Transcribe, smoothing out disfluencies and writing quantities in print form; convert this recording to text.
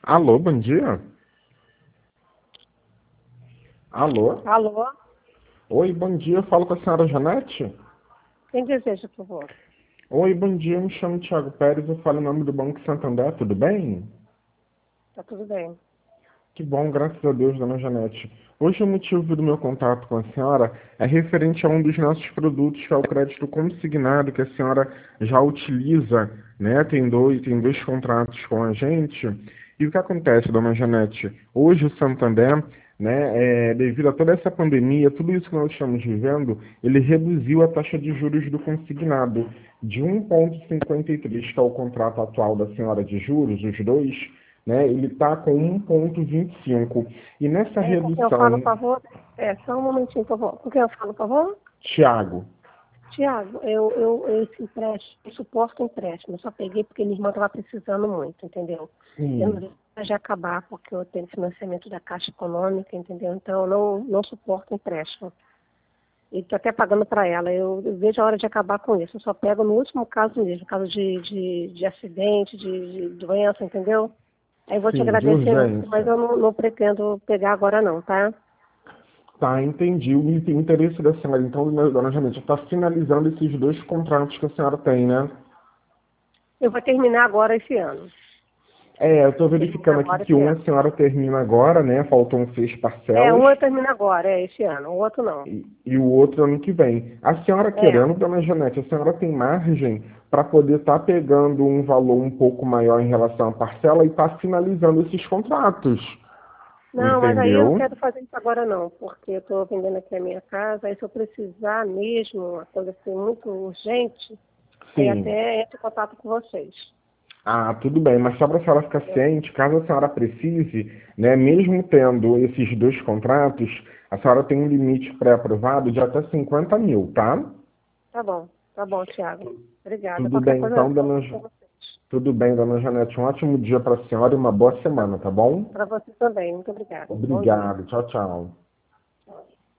Alô, bom dia. Alô? Alô? Oi, bom dia. Eu falo com a senhora Janete? Quem deseja, por favor? Oi, bom dia. Eu me chamo Thiago Pérez. Eu falo em nome do Banco Santander. Tudo bem? Tá tudo bem. Que bom, graças a Deus, dona Janete. Hoje o motivo do meu contato com a senhora é referente a um dos nossos produtos, que é o crédito consignado, que a senhora já utiliza, né? Tem dois contratos com a gente. E o que acontece, dona Janete? Hoje o Santander, né, devido a toda essa pandemia, tudo isso que nós estamos vivendo, ele reduziu a taxa de juros do consignado de 1,53, que é o contrato atual da senhora de juros, os dois, né, ele está com 1,25. E nessa Com quem eu falo, redução, por favor? Só um momentinho, por favor. Com quem eu falo, por favor? Tiago, Tiago, esse empréstimo, eu suporto o empréstimo. Eu só peguei porque minha irmã estava precisando muito, entendeu? Eu não sim, vou já acabar porque eu tenho financiamento da Caixa Econômica, entendeu? Então eu não suporto o empréstimo. E estou até pagando para ela. Eu vejo a hora de acabar com isso. Eu só pego no último caso mesmo, caso de acidente, de doença, entendeu? Aí eu vou te sim, de agradecer muito, mas urgência. eu não pretendo pegar agora não, tá? Tá, entendi. O interesse da senhora, então, dona Janete, está finalizando esses dois contratos que a senhora tem, né? Eu vou terminar agora esse ano. Eu estou Vou terminar verificando aqui agora que esse um a ano. senhora termina agora, né? Faltam 6 parcelas. Um eu termino agora, esse ano. O outro não. E o outro ano que vem. A senhora É. querendo, dona Janete, a senhora tem margem para poder estar pegando um valor um pouco maior em relação à parcela e estar finalizando esses contratos. Não, mas aí eu não Entendeu? quero fazer isso agora não, porque eu estou vendendo aqui a minha casa, aí se eu precisar mesmo, uma coisa assim muito urgente, aí Sim. até entro em contato com vocês. Ah, tudo bem, mas só para a senhora ficar Entendeu? ciente, caso a senhora precise, né, mesmo tendo esses dois contratos, a senhora tem um limite pré-aprovado de até 50 mil, tá? Tá bom, Thiago. Obrigada. Tudo Qualquer bem, coisa eu então, falo com vocês. tudo bem, dona Janete. Um ótimo dia para a senhora e uma boa semana, tá bom? Para você também. Muito obrigada. Bom dia. Obrigado. Tchau, tchau.